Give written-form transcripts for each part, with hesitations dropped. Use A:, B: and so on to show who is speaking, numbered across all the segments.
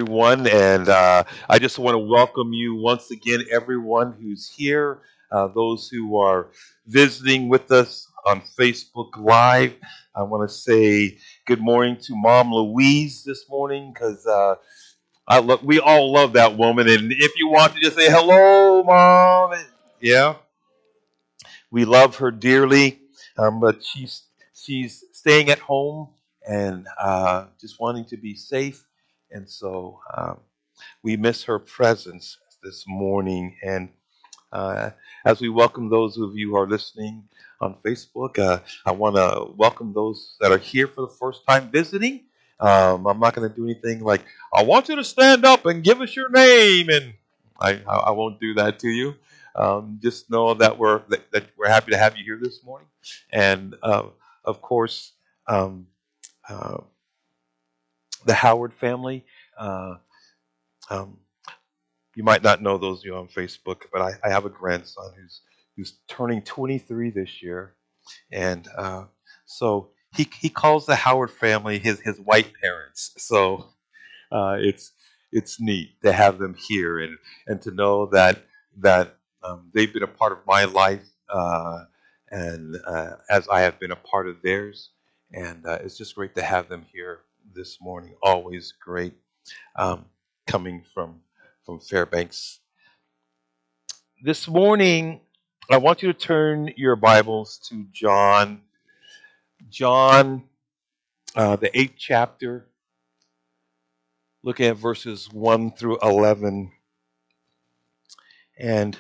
A: Everyone, and I just want to welcome you once again, everyone who's here, those who are visiting with us on Facebook Live. I want to say good morning to Mom Louise this morning because we all love that woman, and if you want to just say hello, Mom, yeah, we love her dearly, but she's staying at home and just wanting to be safe, and so. We miss her presence this morning. And uh, as we welcome those of you who are listening on Facebook, I want to welcome those that are here for the first time visiting. I'm not going to do anything like, I want you to stand up and give us your name. And I won't do that to you. Just know that that we're happy to have you here this morning. And of course, um, uh, the Howard family. Uh, um, you might not know those of you on Facebook, but I have a grandson who's turning 23 this year, and so he calls the Howard family his white parents. So it's neat to have them here and to know that they've been a part of my life, and as I have been a part of theirs, and it's just great to have them here this morning. Always great um, coming from Fairbanks. This morning, I want you to turn your Bibles to John, the eighth chapter. Look at verses 1 through 11. And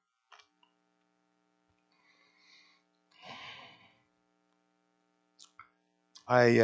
A: I,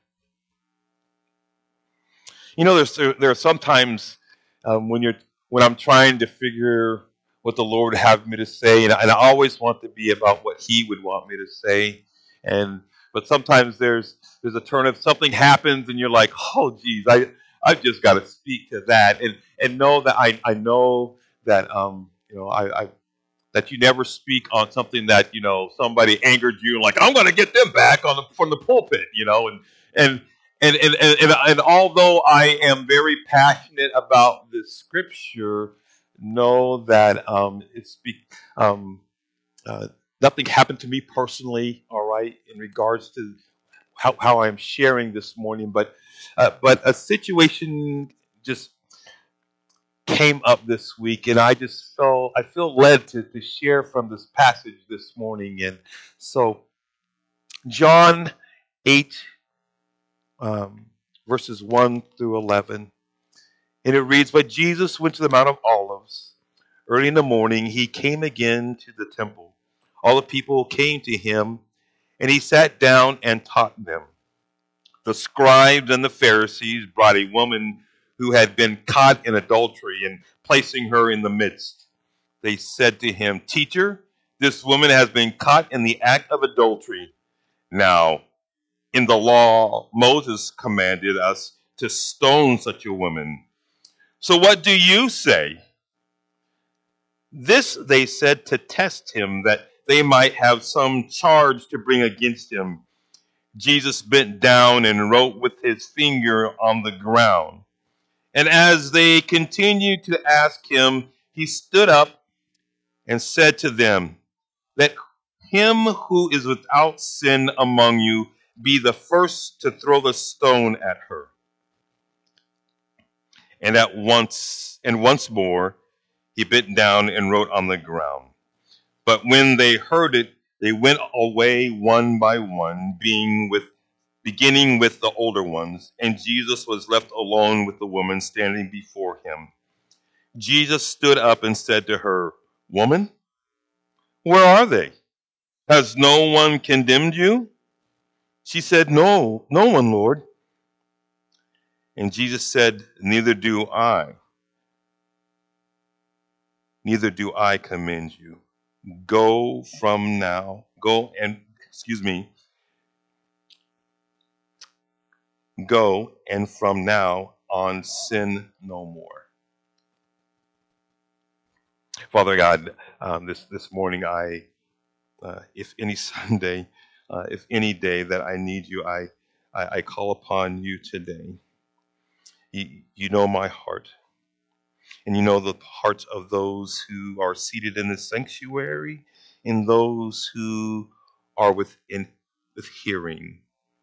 A: there are sometimes when when I'm trying to figure what the Lord would have me to say, and I always want to be about what He would want me to say, and but sometimes there's a turn of something happens, and you're like, oh, geez, I've just got to speak to that, and know that I know that I that you never speak on something that somebody angered you, like I'm going to get them back from the pulpit, and and although I am very passionate about this scripture, know that um, uh, nothing happened to me personally. All right, in regards to how I'm sharing this morning, but a situation just came up this week, and I feel led to share from this passage this morning. And so John 8, um, verses 1 through 11, and it reads, "But Jesus went to the Mount of Olives. Early in the morning he came again to the temple. All the people came to him, and he sat down and taught them. The scribes and the Pharisees brought a woman who had been caught in adultery, and placing her in the midst, they said to him, 'Teacher, this woman has been caught in the act of adultery. Now, in the law, Moses commanded us to stone such a woman. So what do you say?' This they said to test him, that they might have some charge to bring against him. Jesus bent down and wrote with his finger on the ground. And as they continued to ask him, he stood up and said to them, 'Let him who is without sin among you be the first to throw the stone at her.' And once more, he bent down and wrote on the ground. But when they heard it, they went away one by one, beginning with the older ones, and Jesus was left alone with the woman standing before him. Jesus stood up and said to her, 'Woman, where are they? Has no one condemned you?' She said, 'No, no one, Lord.' And Jesus said, Neither do I commend you. Go from now, go and, excuse me, go and from now on sin no more.'" Father God, this morning, if any Sunday, if any day that I need you, I call upon you today. You know my heart, and you know the hearts of those who are seated in the sanctuary and those who are with hearing.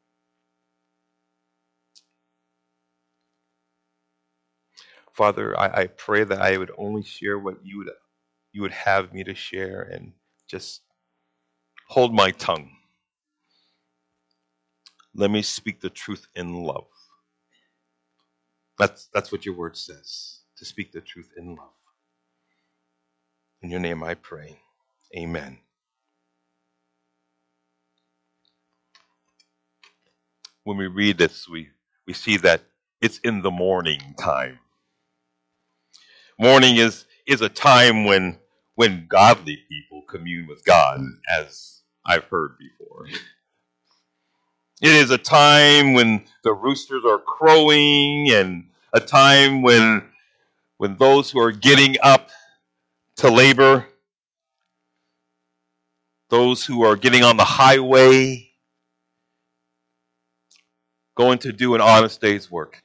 A: Father, I pray that I would only share what you would have me to share, and just hold my tongue. Let me speak the truth in love. That's what your word says, to speak the truth in love. In your name I pray. Amen. When we read this, we see that it's in the morning time. Morning is a time when godly people commune with God, as I've heard before. It is a time when the roosters are crowing, and a time when those who are getting up to labor, those who are getting on the highway, going to do an honest day's work.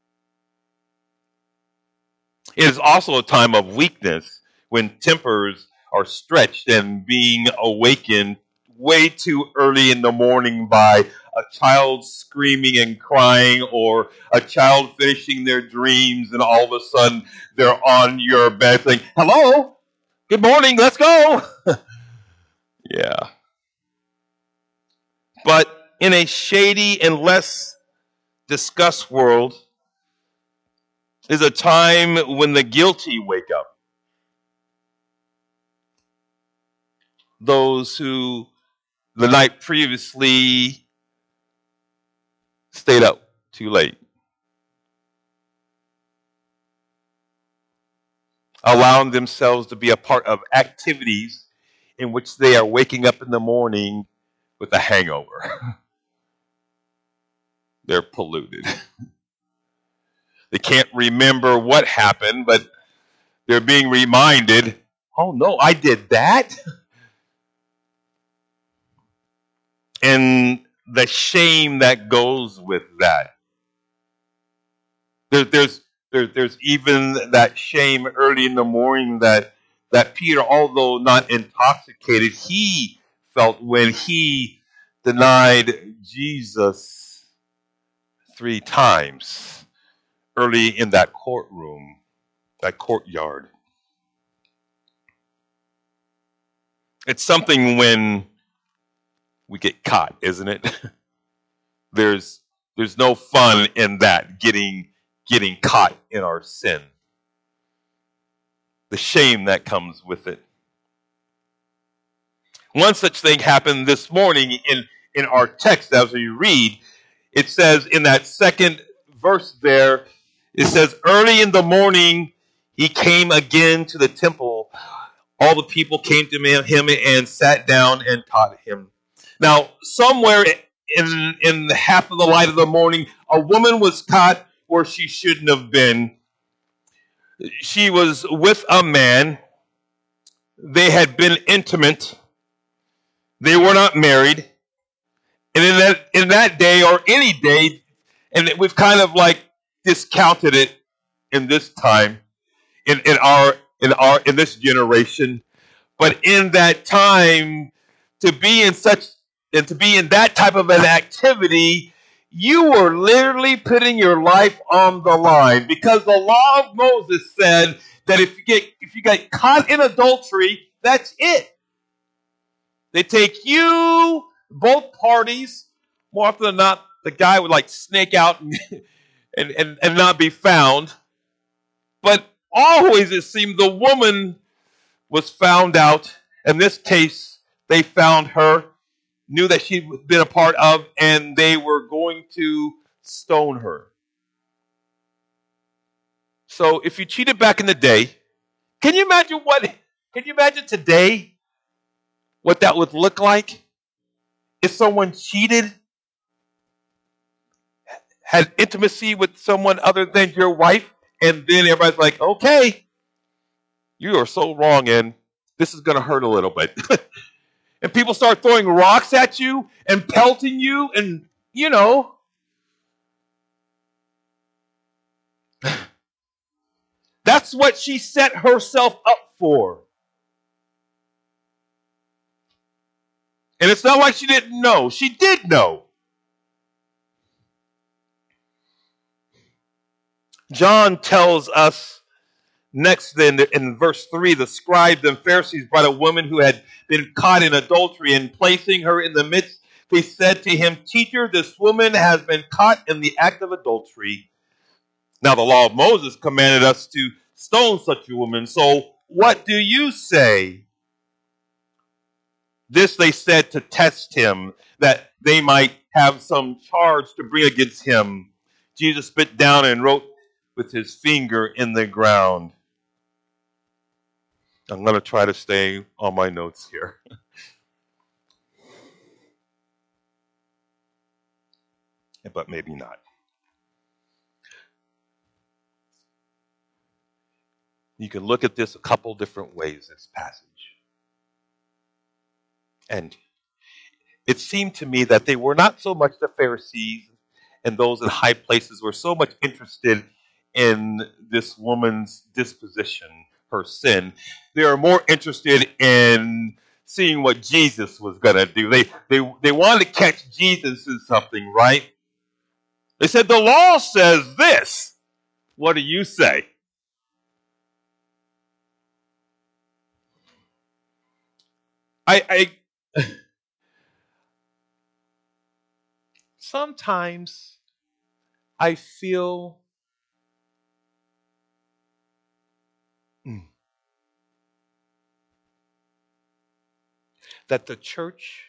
A: It is also a time of weakness when tempers are stretched and being awakened way too early in the morning by a child screaming and crying, or a child finishing their dreams, and all of a sudden they're on your bed saying, "Hello, good morning, let's go." Yeah. But in a shady and less discussed world is a time when the guilty wake up. Those who the night previously stayed up too late, allowing themselves to be a part of activities in which they are waking up in the morning with a hangover. They're polluted. They can't remember what happened, but they're being reminded, "Oh no, I did that." And the shame that goes with that. There, there's there's even that shame early in the morning that Peter, although not intoxicated, he felt when he denied Jesus 3 times early in that courtroom, that courtyard. It's something when we get caught, isn't it? there's there's no fun in that, getting caught in our sin. The shame that comes with it. One such thing happened this morning in our text as we read. It says in that second verse there, it says, "Early in the morning he came again to the temple. All the people came to him and sat down and taught him." Now, somewhere in the half of the light of the morning, a woman was caught where she shouldn't have been. She was with a man. They had been intimate. They were not married. And in that day, or any day, and we've kind of like discounted it in this time, in this generation. But in that time, to be in such and to be in that type of an activity, you were literally putting your life on the line, because the law of Moses said that if you get caught in adultery, that's it. They take you, both parties. More often than not, the guy would like snake out and not be found. But always it seemed the woman was found out. In this case, they found her, knew that she'd been a part of, and they were going to stone her. So if you cheated back in the day, can you imagine today what that would look like? If someone cheated, had intimacy with someone other than your wife, and then everybody's like, "Okay, you are so wrong, and this is going to hurt a little bit." And people start throwing rocks at you and pelting you, and That's what she set herself up for. And it's not like she didn't know. She did know. John tells us next, then, in verse 3, the scribes and Pharisees brought a woman who had been caught in adultery, and placing her in the midst, they said to him, Teacher, this woman has been caught in the act of adultery. Now, the law of Moses commanded us to stone such a woman. So, what do you say? This they said to test him, that they might have some charge to bring against him. Jesus spit down and wrote with his finger in the ground. I'm going to try to stay on my notes here. But maybe not. You can look at this a couple different ways, this passage. And it seemed to me that they were not so much the Pharisees and those in high places were so much interested in this woman's disposition, her sin. They are more interested in seeing what Jesus was going to do. They wanted to catch Jesus in something, right? They said, the law says this. What do you say? I sometimes I feel that the church,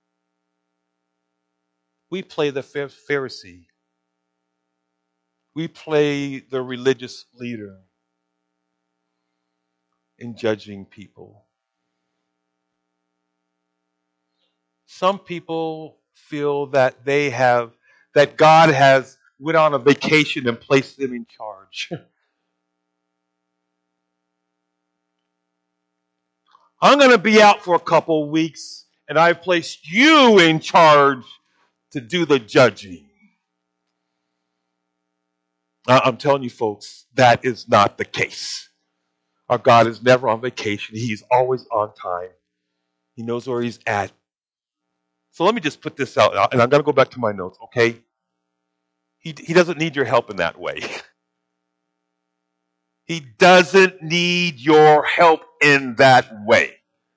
A: we play the Pharisee. We play the religious leader in judging people. Some people feel that that God has went on a vacation and placed them in charge. I'm going to be out for a couple of weeks, and I've placed you in charge to do the judging. I'm telling you, folks, that is not the case. Our God is never on vacation. He's always on time. He knows where he's at. So let me just put this out, and I'm going to go back to my notes, okay? He doesn't need your help in that way. He doesn't need your help in that way.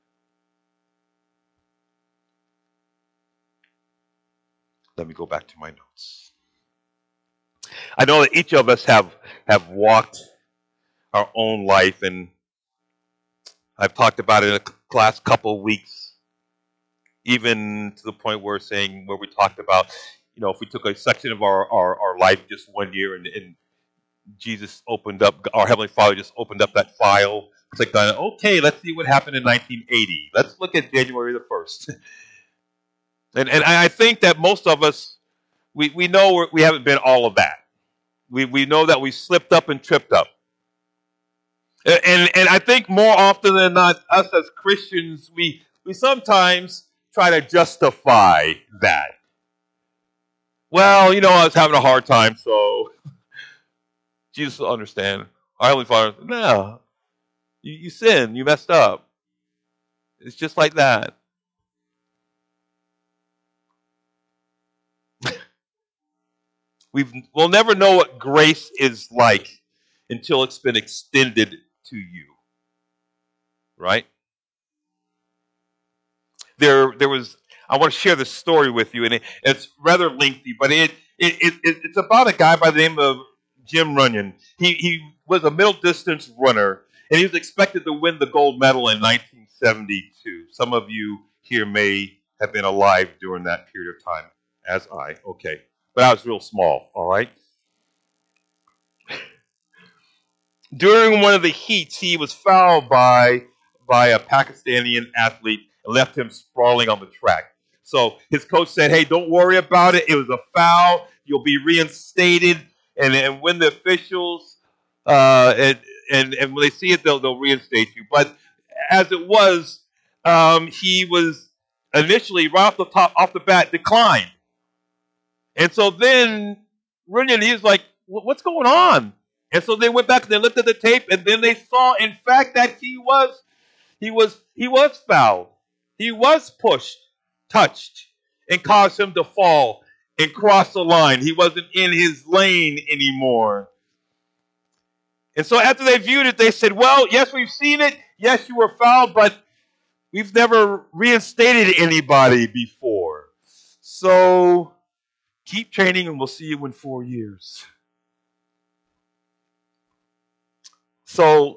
A: Let me go back to my notes. I know that each of us have walked our own life, and I've talked about it in the last couple of weeks, even to the point where we talked about, if we took a section of our life just one year and Jesus opened up, our Heavenly Father just opened up that file, clicked on it, okay, let's see what happened in 1980. Let's look at January the 1st. And I think that most of us, we know we haven't been all of that. We know that we slipped up and tripped up. And I think more often than not, us as Christians, we sometimes try to justify that. Well, I was having a hard time, so Jesus will understand. Our Heavenly Father, no, you sinned, you messed up. It's just like that. We'll never know what grace is like until it's been extended to you. Right? There was. I want to share this story with you, and it's rather lengthy, but it's about a guy by the name of Jim Runyon. He was a middle distance runner, and he was expected to win the gold medal in 1972. Some of you here may have been alive during that period of time, as I. Okay, but I was real small. All right. During one of the heats, he was fouled by a Pakistani athlete and left him sprawling on the track. So his coach said, "Hey, don't worry about it. It was a foul. You'll be reinstated." And when the officials and when they see it, they'll reinstate you. But as it was, he was initially right off the bat declined. And so then Runyon, he was like, "What's going on?" And so they went back and they looked at the tape, and then they saw, in fact, that he was fouled. He was pushed, touched, and caused him to fall and cross the line. He wasn't in his lane anymore. And so after they viewed it, they said, well, yes, we've seen it. Yes, you were fouled, but we've never reinstated anybody before. So keep training and we'll see you in 4 years. So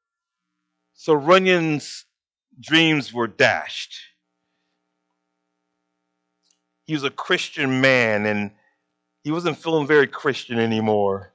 A: Runyon's dreams were dashed. He was a Christian man and he wasn't feeling very Christian anymore.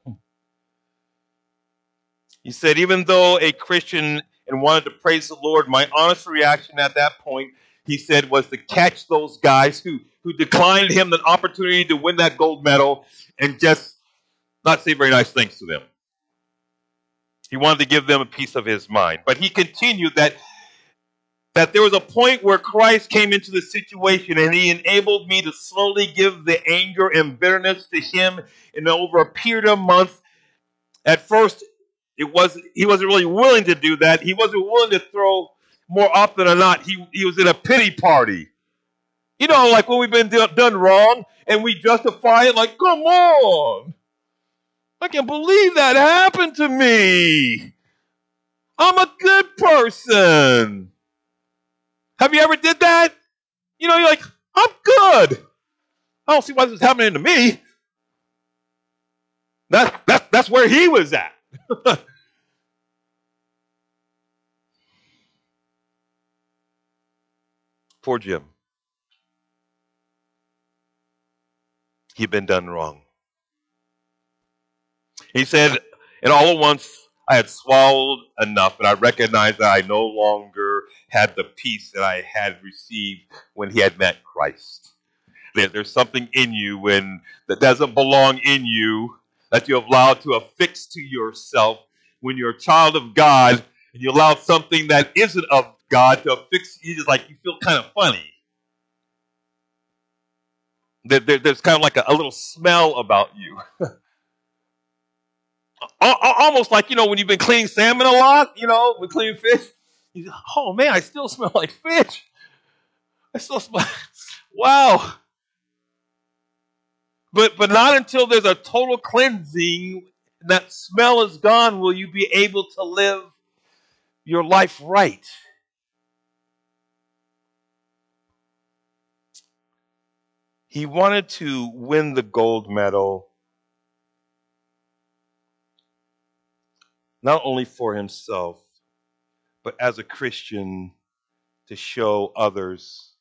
A: He said, even though a Christian and wanted to praise the Lord, my honest reaction at that point, he said, was to catch those guys who declined him the opportunity to win that gold medal and just not say very nice things to them. He wanted to give them a piece of his mind. But he continued that there was a point where Christ came into the situation and he enabled me to slowly give the anger and bitterness to him in over a period of months. At first, he wasn't really willing to do that. He wasn't willing to throw, more often than not, he was in a pity party. You know, like when we've been done wrong and we justify it like, come on. I can't believe that happened to me. I'm a good person. Have you ever did that? You know, you're like, I'm good. I don't see why this is happening to me. That's where he was at. Poor Jim. He'd been done wrong. He said, and all at once I had swallowed enough, and I recognized that I no longer had the peace that I had received when he had met Christ. There's something in you that doesn't belong in you that you have allowed to affix to yourself. When you're a child of God and you allow something that isn't of God to affix you, just like you feel kind of funny. There's kind of like a little smell about you. Almost like, when you've been cleaning salmon a lot, when cleaning fish. You go, oh man, I still smell like fish. I still smell, wow. But not until there's a total cleansing and that smell is gone will you be able to live your life right. He wanted to win the gold medal not only for himself, but as a Christian to show others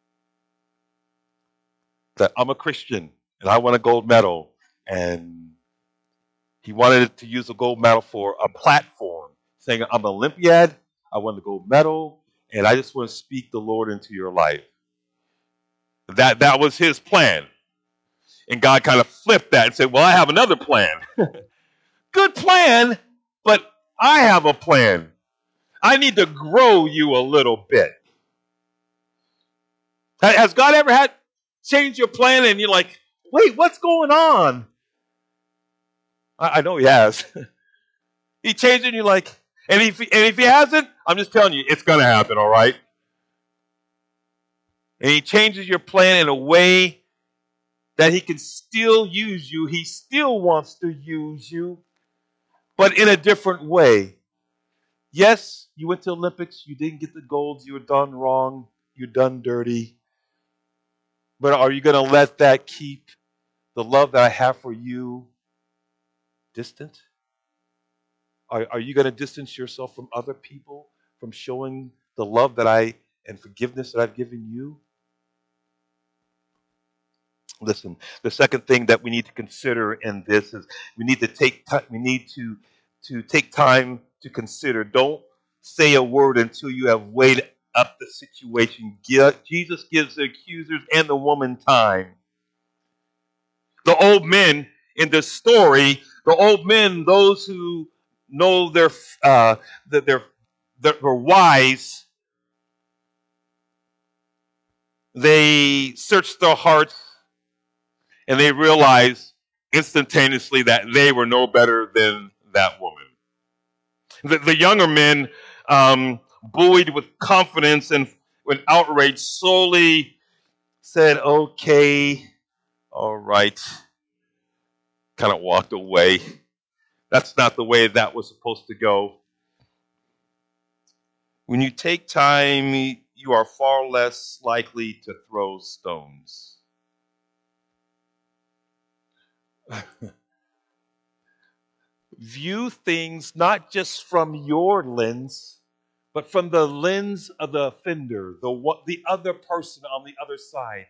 A: that I'm a Christian and I want a gold medal. And he wanted to use the gold medal for a platform, saying, I'm an Olympiad, I won the gold medal, and I just want to speak the Lord into your life. That was his plan. And God kind of flipped that and said, well, I have another plan. Good plan, but I have a plan. I need to grow you a little bit. Has God ever had change your plan and you're like, wait, what's going on? I know he has. He changed it and you're like, and if he hasn't, I'm just telling you, it's going to happen, all right? And he changes your plan in a way that he can still use you. He still wants to use you, but in a different way. Yes, you went to Olympics, you didn't get the golds, you were done wrong, you're done dirty. But are you going to let that keep the love that I have for you distant? Are you going to distance yourself from other people, from showing the love and forgiveness that I've given you? Listen, the second thing that we need to consider in this is we need to take time to consider. Don't say a word until you have weighed up the situation. Jesus gives the accusers and the woman time. The old men in this story, those who know they're wise, they search their hearts and they realize instantaneously that they were no better than that woman. The younger men, buoyed with confidence and with outrage, slowly said, okay, all right, kind of walked away. That's not the way that was supposed to go. When you take time, you are far less likely to throw stones. View things not just from your lens, but from the lens of the offender, the other person on the other side.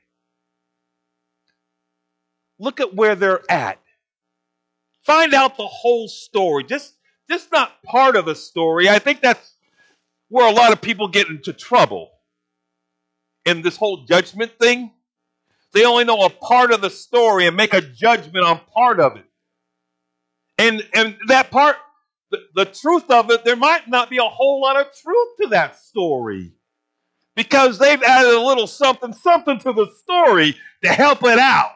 A: Look at where they're at. Find out the whole story. Just not part of the story. I think that's where a lot of people get into trouble in this whole judgment thing. They only know a part of the story and make a judgment on part of it. And that part, the truth of it, there might not be a whole lot of truth to that story because they've added a little something to the story to help it out.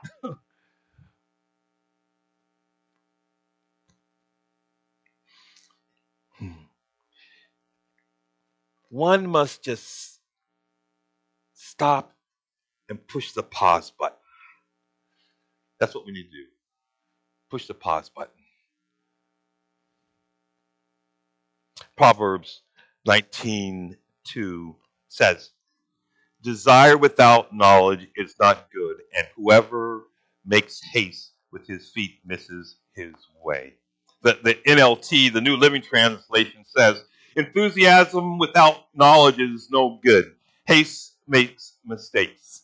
A: One must just stop and push the pause button. That's what we need to do. Push the pause button. Proverbs 19:2 says, desire without knowledge is not good, and whoever makes haste with his feet misses his way. The NLT, the New Living Translation, says, enthusiasm without knowledge is no good. Haste makes mistakes.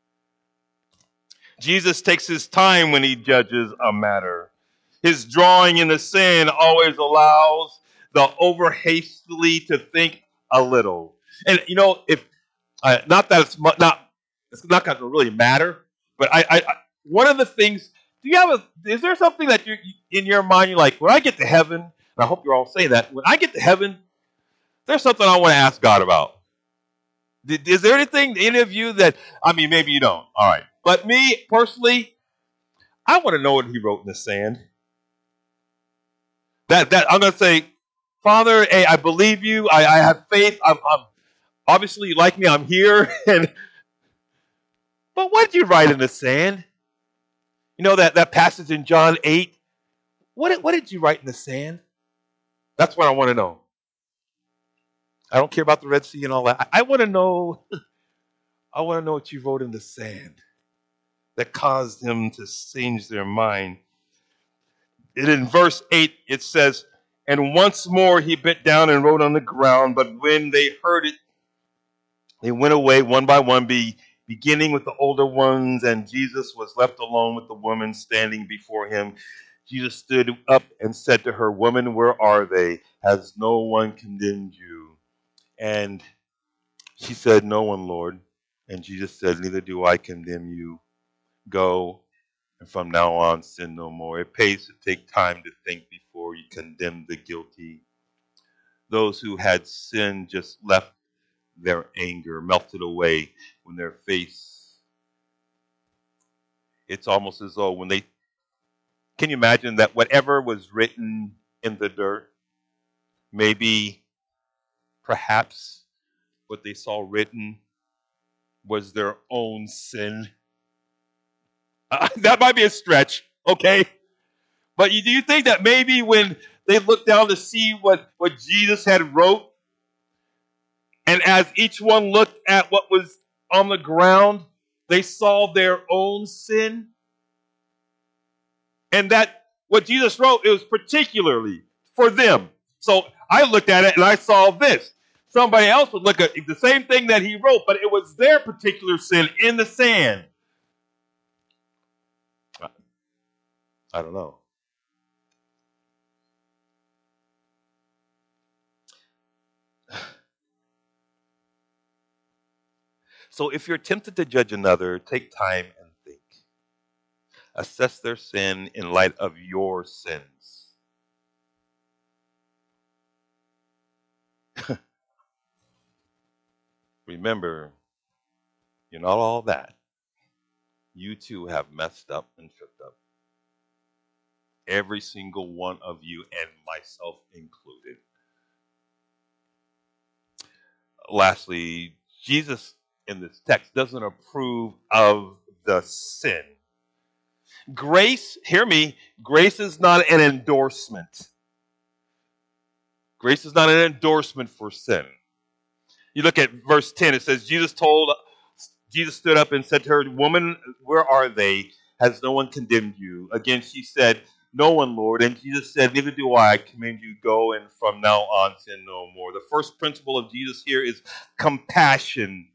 A: Jesus takes his time when he judges a matter. His drawing in the sand always allows the over hastily to think a little. And if not that it's not going to really matter, but I one of the things. Do you have is there something that you in your mind you're like, when I get to heaven, and I hope you're all saying that, when I get to heaven, there's something I want to ask God about. Is there anything, any of you that, I mean, maybe you don't. All right. But me, personally, I want to know what he wrote in the sand. That I'm going to say, Father, hey, I believe you. I have faith. I'm obviously, you like me, I'm here. But what did you write in the sand? You know that passage in John 8? What did you write in the sand? That's what I want to know. I don't care about the Red Sea and all that. I want to know. I want to know what you wrote in the sand that caused them to change their mind. And in verse 8, it says, and once more he bent down and wrote on the ground, but when they heard it, they went away one by one, beginning with the older ones, and Jesus was left alone with the woman standing before him. Jesus stood up and said to her, woman, where are they? Has no one condemned you? And she said, no one, Lord. And Jesus said, neither do I condemn you. Go, and from now on, sin no more. It pays to take time to think before you condemn the guilty. Those who had sinned just left their anger, melted away when their face. It's almost as though when they. Can you imagine that whatever was written in the dirt, maybe, perhaps, what they saw written was their own sin? That might be a stretch, okay? But do you think that maybe when they looked down to see what Jesus had wrote, and as each one looked at what was on the ground, they saw their own sin? And that what Jesus wrote, it was particularly for them. So I looked at it and I saw this. Somebody else would look at the same thing that he wrote, but it was their particular sin in the sand. I don't know. So if you're tempted to judge another, take time and think. Assess their sin in light of your sins. Remember, you're not all that. You too have messed up and tripped up. Every single one of you, and myself included. Lastly, Jesus in this text doesn't approve of the sin. Grace, hear me, grace is not an endorsement. Grace is not an endorsement for sin. You look at verse 10, it says, Jesus stood up and said to her, Woman, where are they? Has no one condemned you? Again, she said, No one, Lord. And Jesus said, Neither do I commend you. Go, and from now on sin no more. The first principle of Jesus here is compassion.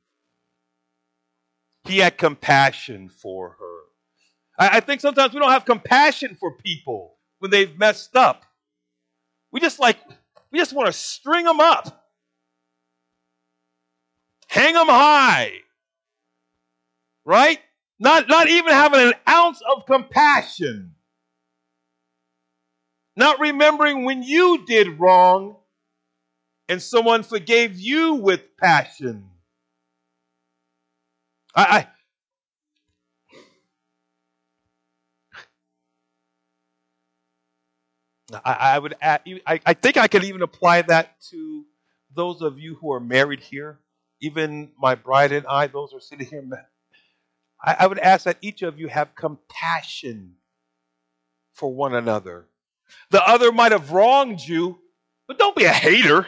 A: He had compassion for her. I think sometimes we don't have compassion for people when they've messed up. We just want to string them up, hang them high, right? Not even having an ounce of compassion. Not remembering when you did wrong and someone forgave you with passion. I would add, I think I could even apply that to those of you who are married here. Even my bride and I, those who are sitting here. I would ask that each of you have compassion for one another. The other might have wronged you, but don't be a hater.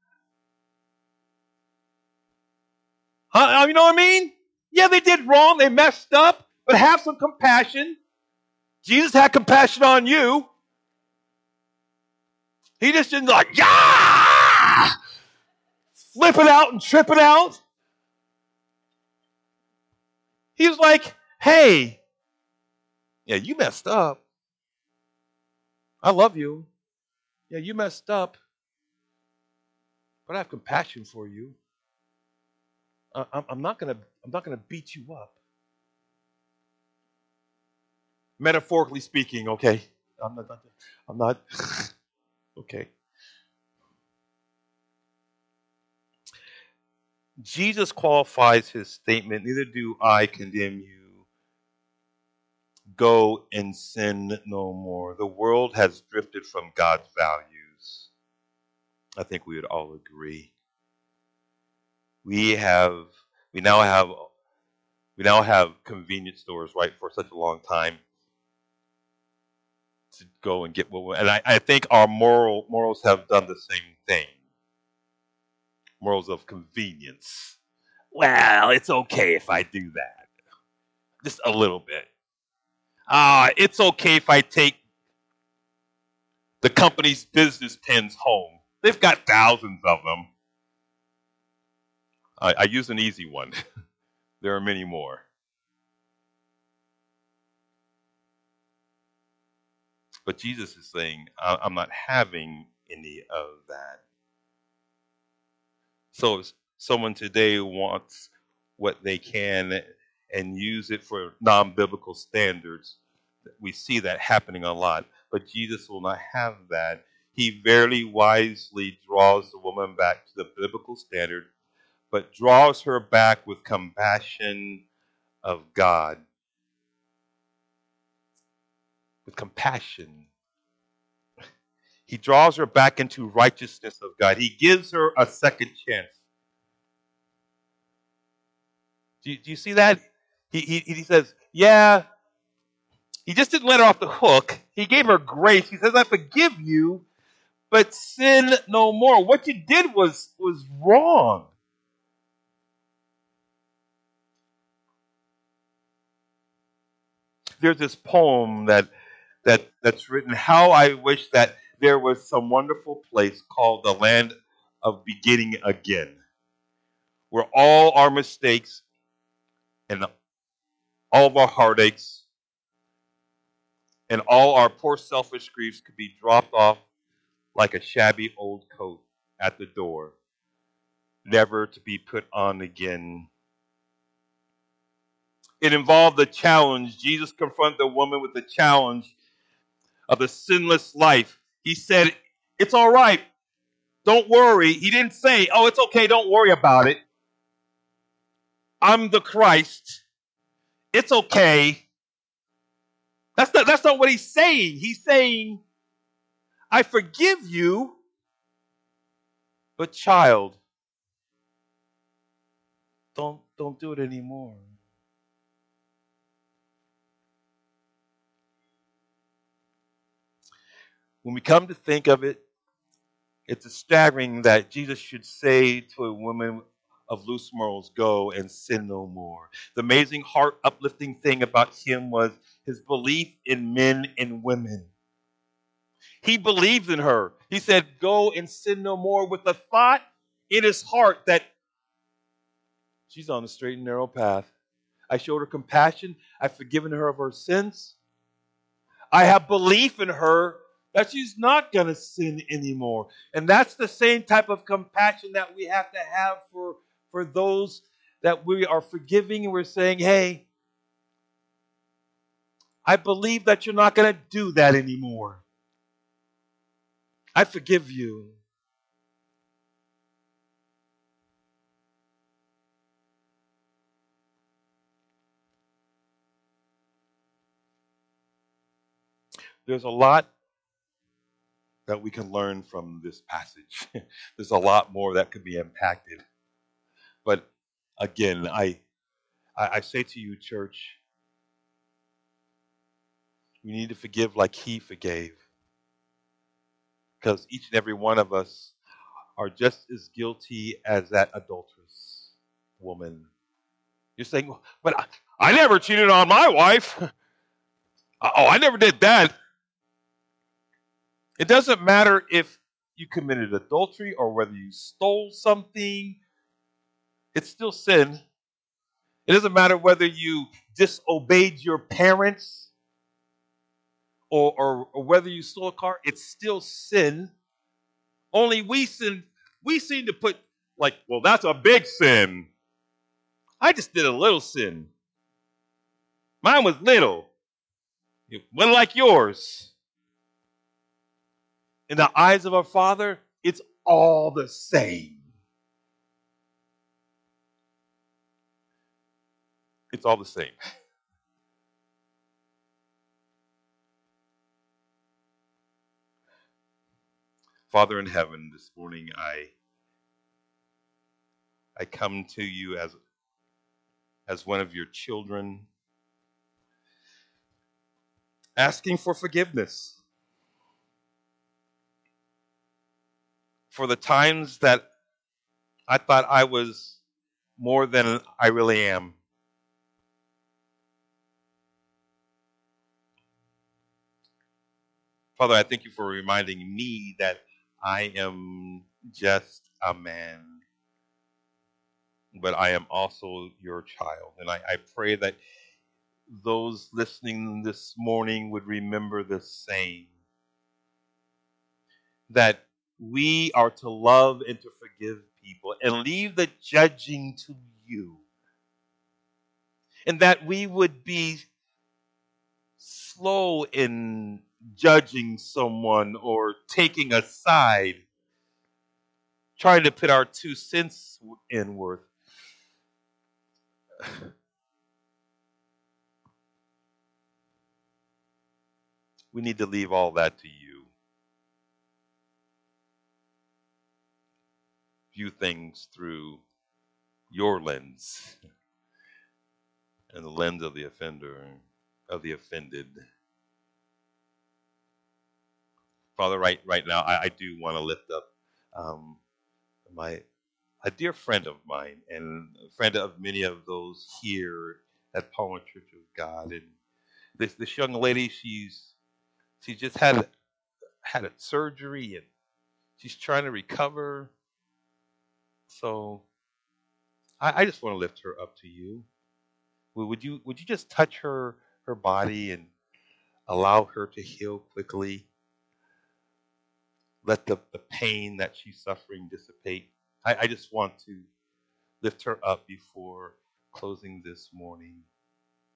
A: You know what I mean? Yeah, they did wrong. They messed up, but have some compassion. Jesus had compassion on you. He just didn't flip it out and trip it out. He was like, hey, yeah, you messed up. I love you. Yeah, you messed up, but I have compassion for you. I'm not gonna beat you up. Metaphorically speaking, okay. I'm not okay. Jesus qualifies his statement, neither do I condemn you. Go and sin no more. The world has drifted from God's values. I think we would all agree. We now have convenience stores, right, for such a long time to go and get what we, and I think our morals have done the same thing. Morals of convenience. Well, it's okay if I do that. Just a little bit. It's okay if I take the company's business pens home. They've got thousands of them. I use an easy one. There are many more. But Jesus is saying, I'm not having any of that. So if someone today wants what they can and use it for non-biblical standards, we see that happening a lot. But Jesus will not have that. He very wisely draws the woman back to the biblical standard, but draws her back with compassion of God. With compassion. He draws her back into righteousness of God. He gives her a second chance. Do you see that? He says, yeah, he just didn't let her off the hook. He gave her grace. He says, I forgive you, but sin no more. What you did was wrong. There's this poem that's written, how I wish that there was some wonderful place called the land of beginning again, where all our mistakes and all of our heartaches and all our poor selfish griefs could be dropped off like a shabby old coat at the door, never to be put on again. It involved the challenge. Jesus confronted the woman with the challenge of the sinless life. He said, it's all right. Don't worry. He didn't say, oh, it's okay. Don't worry about it. I'm the Christ. It's okay. That's not what he's saying. He's saying, I forgive you, but child, don't do it anymore. When we come to think of it, it's staggering that Jesus should say to a woman of loose morals, go and sin no more. The amazing heart uplifting thing about him was his belief in men and women. He believed in her. He said, go and sin no more, with the thought in his heart that she's on the straight and narrow path. I showed her compassion. I've forgiven her of her sins. I have belief in her that she's not going to sin anymore. And that's the same type of compassion that we have to have for those that we are forgiving. And we're saying, hey, I believe that you're not going to do that anymore. I forgive you. There's a lot that we can learn from this passage. There's a lot more that could be impacted. But again, I say to you, church, we need to forgive like he forgave. Because each and every one of us are just as guilty as that adulterous woman. You're saying, but I never cheated on my wife. Oh, I never did that. It doesn't matter if you committed adultery or whether you stole something, it's still sin. It doesn't matter whether you disobeyed your parents or whether you stole a car, it's still sin. Only we seem to put like, well, that's a big sin. I just did a little sin. Mine was little. It wasn't like yours. In the eyes of our Father, it's all the same. It's all the same. Father in heaven, this morning I come to you as one of your children, asking for forgiveness for the times that I thought I was more than I really am. Father, I thank you for reminding me that I am just a man, but I am also your child. And I pray that those listening this morning would remember the same, that we are to love and to forgive people and leave the judging to you, and that we would be slow in judging someone or taking a side, trying to put our 2 cents in worth. We need to leave all that to you. View things through your lens and the lens of the offender, of the offended. Father, right now, I do want to lift up um, my a dear friend of mine and a friend of many of those here at Palmer Church of God. And this young lady, she just had a surgery and she's trying to recover. So I just want to lift her up to you. Would you just touch her body and allow her to heal quickly? Let the pain that she's suffering dissipate. I just want to lift her up before closing this morning.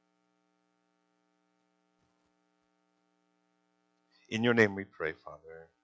A: In your name we pray, Father.